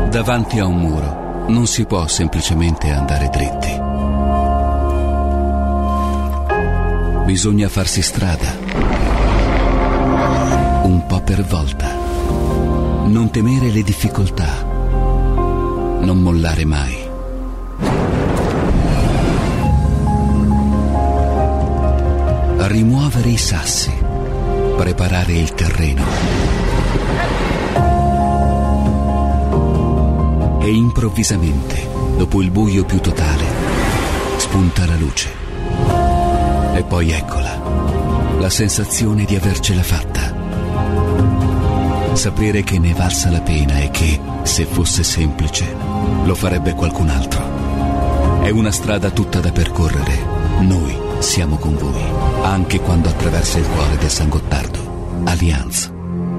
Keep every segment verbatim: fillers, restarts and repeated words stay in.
Davanti a un muro non si può semplicemente andare dritti. Bisogna farsi strada, un po' per volta. Non temere le difficoltà, non mollare mai. Rimuovere i sassi, preparare il terreno. E improvvisamente, dopo il buio più totale, spunta la luce. E poi eccola, la sensazione di avercela fatta. Sapere che ne valsa la pena e che, se fosse semplice, lo farebbe qualcun altro. È una strada tutta da percorrere. Noi siamo con voi, anche quando attraversa il cuore del San Gottardo. Allianz.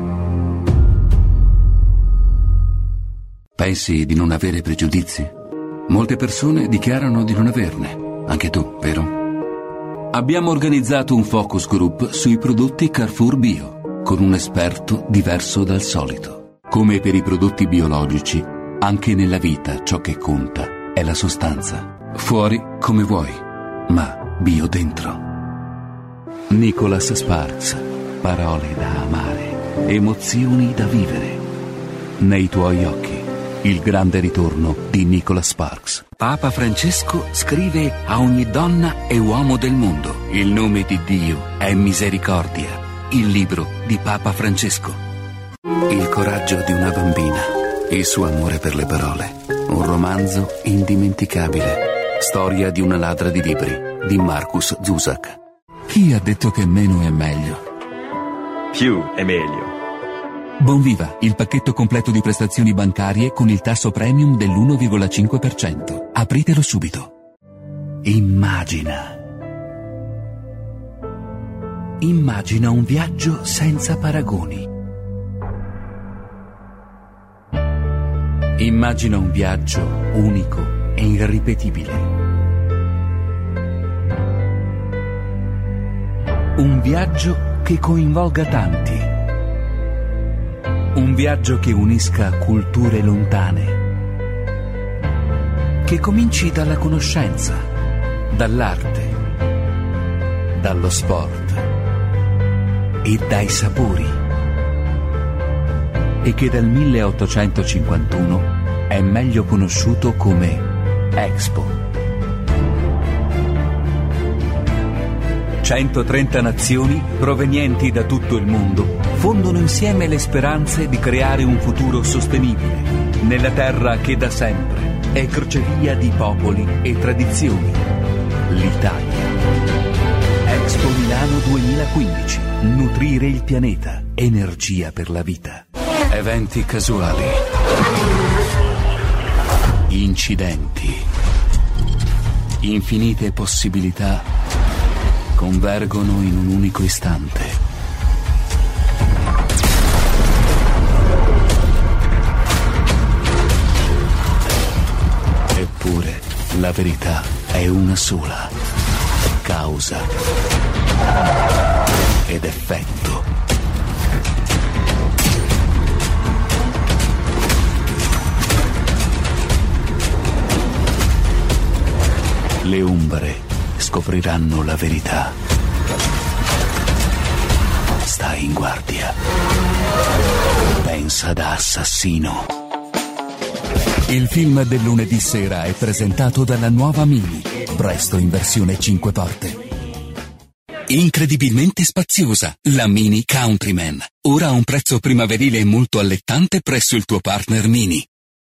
Pensi di non avere pregiudizi? Molte persone dichiarano di non averne. Anche tu, vero? Abbiamo organizzato un focus group sui prodotti Carrefour Bio, con un esperto diverso dal solito. Come per i prodotti biologici, anche nella vita ciò che conta è la sostanza. Fuori come vuoi, ma bio dentro. Nicholas Sparks. Parole da amare, emozioni da vivere. Nei tuoi occhi. Il grande ritorno di Nicholas Sparks. Papa Francesco scrive a ogni donna e uomo del mondo: il nome di Dio è misericordia. Il libro di Papa Francesco. Il coraggio di una bambina. Il suo amore per le parole. Un romanzo indimenticabile. Storia di una ladra di libri di Marcus Zusak. Chi ha detto che meno è meglio? Più è meglio. Bonviva, il pacchetto completo di prestazioni bancarie con il tasso premium dell'uno virgola cinque per cento. Apritelo subito. Immagina. Immagina un viaggio senza paragoni. Immagina un viaggio unico e irripetibile. Un viaggio che coinvolga tanti. Un viaggio che unisca culture lontane. Che cominci dalla conoscenza, dall'arte, dallo sport e dai sapori. E che dal milleottocentocinquantuno è meglio conosciuto come Expo. centotrenta nazioni provenienti da tutto il mondo fondono insieme le speranze di creare un futuro sostenibile nella terra che da sempre è crocevia di popoli e tradizioni, l'Italia. Expo Milano duemilaquindici. Nutrire il pianeta. Energia per la vita. Eventi casuali. Incidenti. Infinite possibilità convergono in un unico istante. Eppure la verità è una sola: causa ed effetto. Le ombre scopriranno la verità. Stai in guardia. Pensa da assassino. Il film del lunedì sera è presentato dalla nuova Mini, presto in versione cinque porte. Incredibilmente spaziosa, la Mini Countryman. Ora a un prezzo primaverile molto allettante presso il tuo partner Mini.